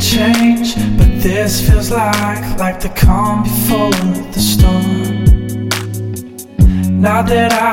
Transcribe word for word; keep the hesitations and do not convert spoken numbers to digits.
change, but this feels like like the calm before the storm. Now that I